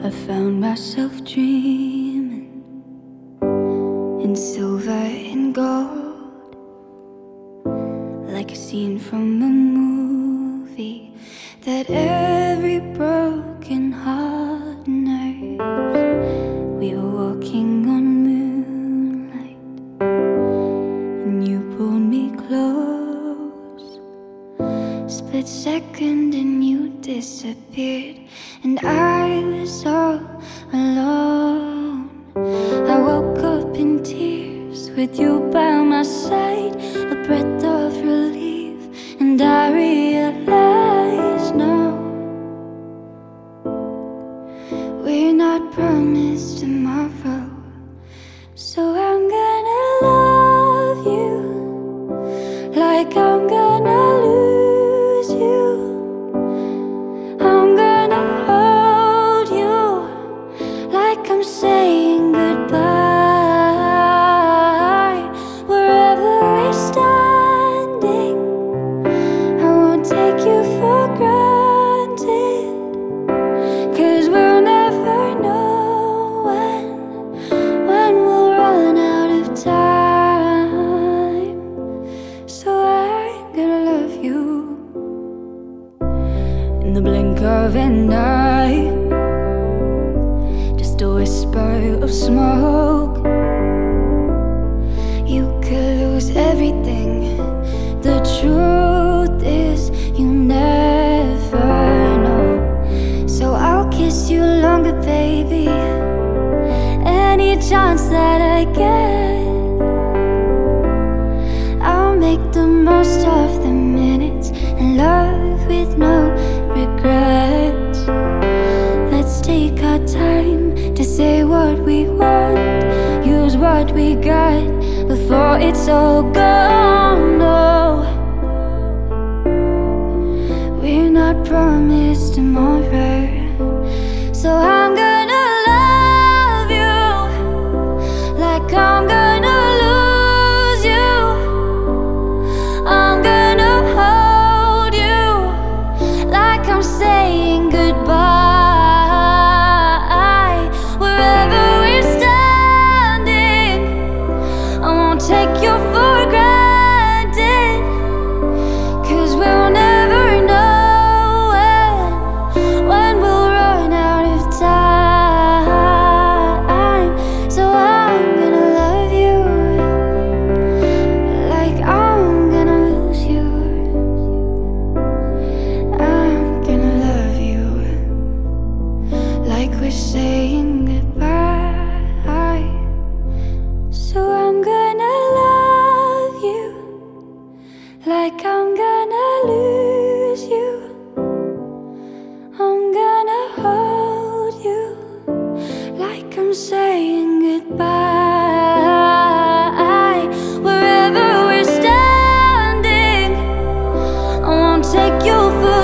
I found myself dreaming in silver and gold, like a scene from a movie that every broken heart knows. We were walking on moonlight and you pulled me close. Split second and you disappeared, and I was all alone. I woke up in tears with you by my side, a breath of relief, and I realized no, we're not promised tomorrow. So I'm gonna love you like I'm gonna lose you. I'm gonna hold you like I'm saying goodbye. Wherever we're standing, I won't take you for granted, 'cause we'll never know when we'll run out of time. So I'm gonna love you in the blink of an eye, just a whisper of smoke. You could lose everything. The truth is you never know. So I'll kiss you longer, baby, any chance that I get. I'll make the most of the minutes and love with no regrets. Let's take our time to say what we want, use what we got before it's all gone. No, we're not promised tomorrow. So I'm gonna love you like I'm gonna lose you. I'm gonna hold you like I'm saying goodbye. Wherever we're standing, I won't take you for granted, 'cause we'll never know when we'll run out of time. So I'm gonna love you like I'm gonna lose you. I'm gonna love you like we're saying goodbye. So I'm gonna love you like I'm gonna lose you. I'm gonna hold you like I'm saying goodbye. Wherever we're standing, I won't take you for